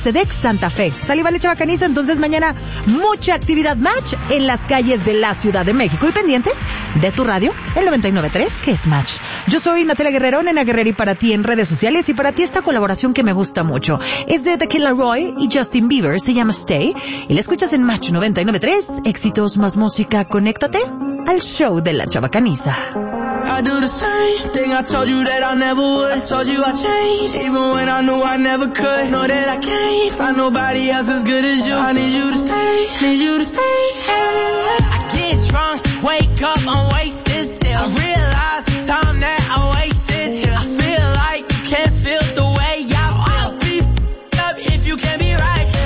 Cedex Santa Fe. Sale, vale, chavacaniza. Entonces mañana mucha actividad Match en las calles de la Ciudad de México. Y pendiente de tu radio, el 99.3, que es Match. Yo soy Natalia Guerrero, Nena Guerrero, y para ti en redes sociales. Y para ti esta colaboración que me gusta mucho es de The Killer Roy y Justin Bieber. Se llama Stay. Y la escuchas en Match 99.3. Éxitos más música. Conéctate al show de la chavacaniza. I do the same thing I told you that I never would. I told you I changed, even when I knew I never could. Know that I can't find nobody else as good as you. I need you to stay, need you to stay. I get drunk, wake up, I'm wasted still. I realize the time that I wasted here. I feel like you can't feel the way I feel. I'll be up if you can't be right here.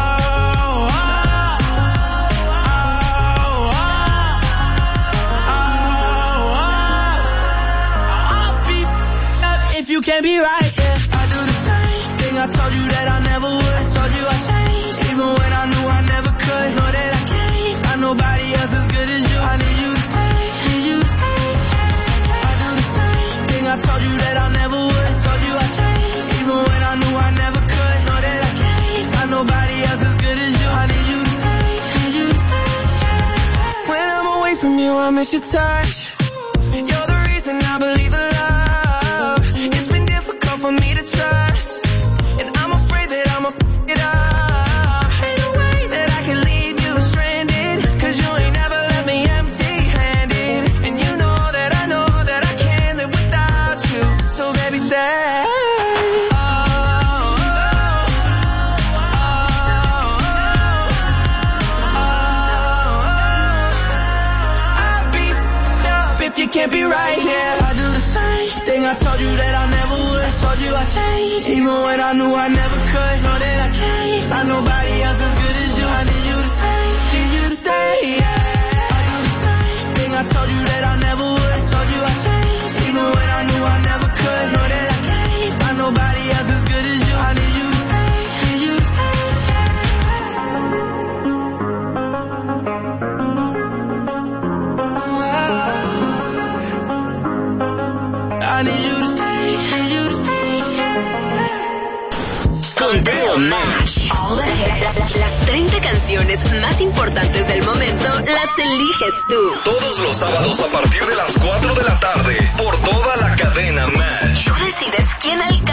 You can't be right, yeah. I do the same thing I told you that I never would. I told you I changed, even when I knew I never could. Know that I can't find nobody else as good as you. I need you to stay, need you to stay. I do the same thing I told you that I never would. I told you I changed, even when I knew I never could. Know that I can't find nobody else as good as you. I need you to stay, need you to stay. When I'm away from you, I miss your touch. You're the reason I believe in love. For me to trust, and I'm afraid that I'ma f*** it up. Ain't no way that I can leave you stranded, cause you ain't never left me empty-handed. And you know that I can't live without you. So baby, stay. I'll be f***ed up if you can't be right here. I do the same thing I told you that I never would. I told you I changed, even when I knew I never could. Know that I can't find nobody else as good as you. I need you to stay, need you to stay, yeah. I do the same thing I told you that I never would. I told you I changed, even when I knew I never could. Know that I can't find nobody else as good as you. I need you to stay, need you to stay. I need you to stay, need you to stay. Conteo Match. Las 30 canciones más importantes del momento las eliges tú. Todos los sábados a partir de las